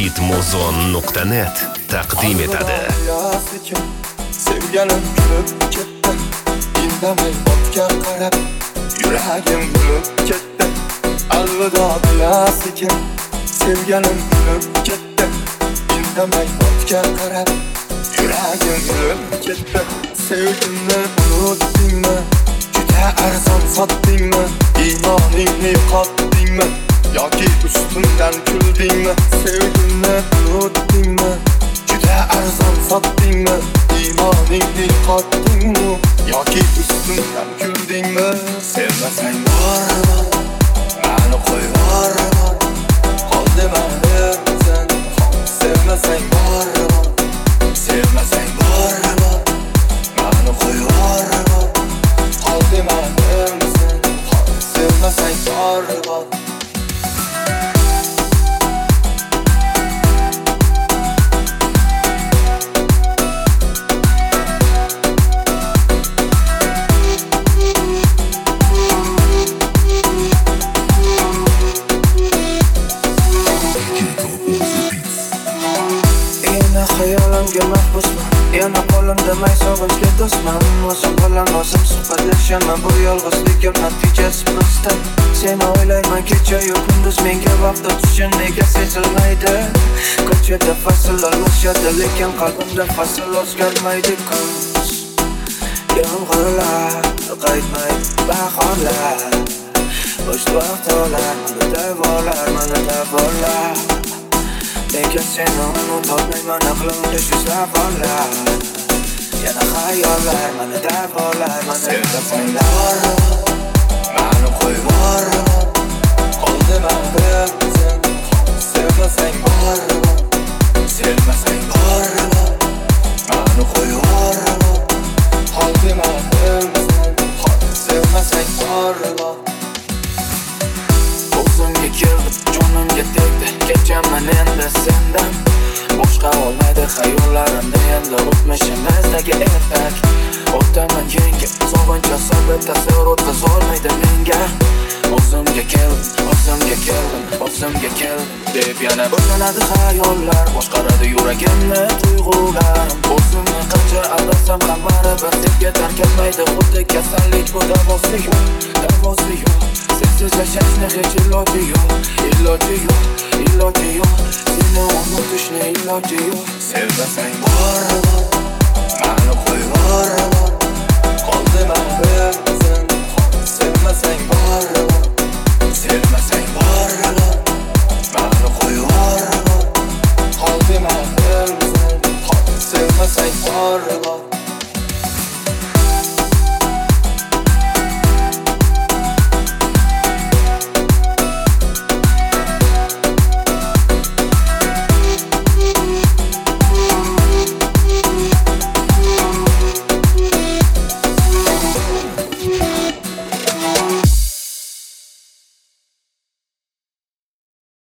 hitmuzon.net taqdim etadi. Sevganim kulib ketdi, indamay otga qarab, yuragim kulib ketdi. Alvido sekin, sevganim kulib ketdi, indamay otga qarab, yuragim kulib ketdi. Sevgimni unutdingmi? Juda arzon sotdingmi? Iymoningni qotdingmi? Yoki ustimdan kuldingmi? Sevgimni unutdingmi? Juda arzon sotdingmi? Iymoningni qotdingmi? Yoki ustimdan kuldingmi? Sevmasang bormi? Mani qo'yvormi? Qoldi mani sen. Sevmasang bormi? Sevmasang bormi? Mani qo'yvormi? Qoldi mani sen. Sevmasang bormi? Hayolimga mahbusman, yana qo'limda may sog'inchga do'stman. O'zim bilan o'zim suhbatlashaman, bu yolg'izligim natijasi prosta. Seni o'ylayman kecha-yu kunduz, menga vaqt o'tishi nega sezilmaydi? Ko'chada fasl almashadi, lekin qalbimda fasl o'zgarmaydi. Kuz yomg'irlar qaytmaydi, bahorlar bo'sh vaqtlar, mana davolar. Lekin seni unutolmayman, aqlimda shu savollar. Yana xayollar, mana davolar. Sevmasang bormi? Mani qo'yvormi? Qoldi mani sen. Sevmasang bormi? Sevmasang bormi? Mani qo'yvormi? Qoldi mani sen. Sevmasang bormi? O'zimga keldim, jonimga tegdi, kechaman endi sendan. Boshqa olmaydi xayollarimni endi o'tmishimizdagi ertak. O'taman yengil, sog'inch asabi ta'sir o'tkazolmaydi menga. O'zimga keldim deb yana bo'shanadi xayollar, boshqaradi yuragimni tuyg'ularim. O'zimni qancha aldasam ham baribir senga tark etmaydi, xuddi kasallik bu davosi yo'q. Sensiz yashashni hech iloji yo'q. Seni unutishni iloji yo'q. Sevmasang bormi? Mani qo'yvormi? Qoldi mani